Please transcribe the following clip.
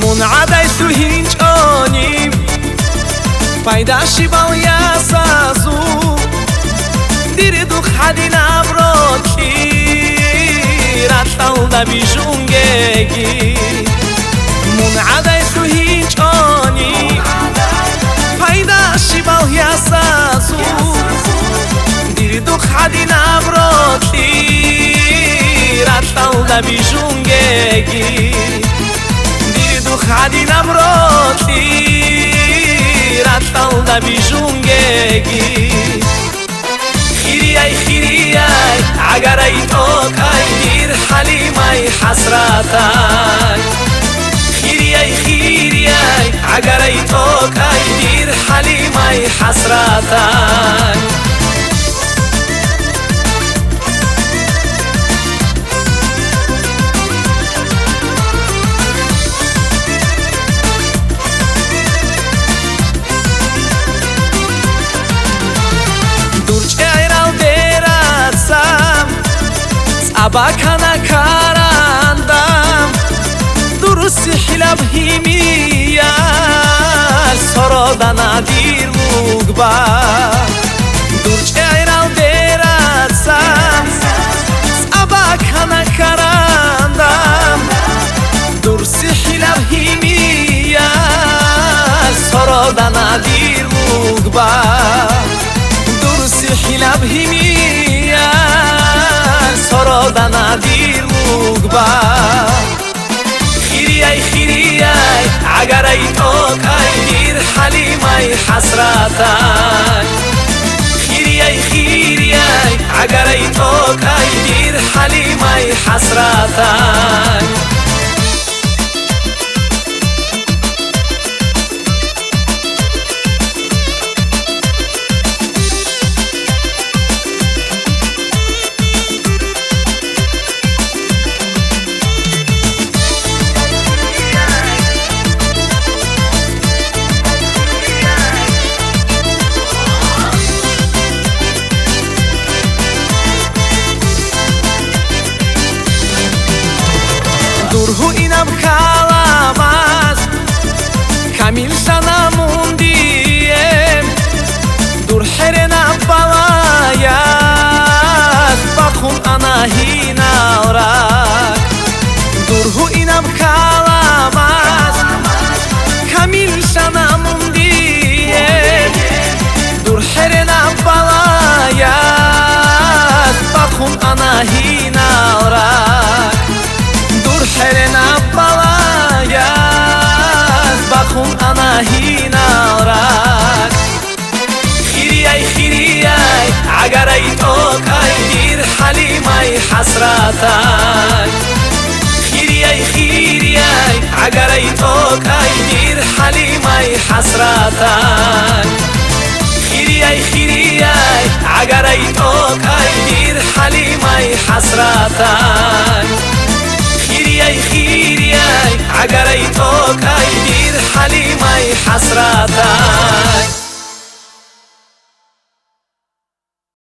منعدي سوهينج أنيم فايداشي باليا سازو ديري دوخ حدي نبروكي راتل دا بيجونجي منعدي سوهينج أنيم فايداشي باليا سازو ديري دوخ حدي نبروكي راتل دا بيجونجي خادي نمروتي راتل دا بيجونجي خيري اي خيري اي عقري توكاي دير حليماي حسراتاي خيري اي خيري اي عقري توكاي دير حليماي حسراتاي أباكنا كاراندام درسي حلاب هيميا سرودانا دير مقبا درج ايرال ديرات سام أباكنا كاراندام درسي حلاب هيميا سرودانا دير مقبا درسي حلاب هيميا سرودانا دير مقبا خيري اي عقري توكاي دير حليماي حسراتاي خيري اي عقري توكاي دير حليماي حسراتاي Durhu inam kalamaz Kamil sana mundiyem Dur herena balayaz Bakhun ana hina orak Durhu inam kalamaz Kamil sana mundiyem Dur herena balayaz Bakhun ana hina orak حرنا بلاياز بخون أنا هنا وراك خيري اي عقري توكاي دير حليماي حسراتاي خيري اي عقري توكاي دير حليماي حسراتاي خيري اي عقري توكاي دير حليماي حسراتاي خيري اي عقري توكاي دير حليماي حسراتاي